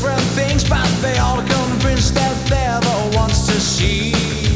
different things, but they all convinced that they're the ones to see.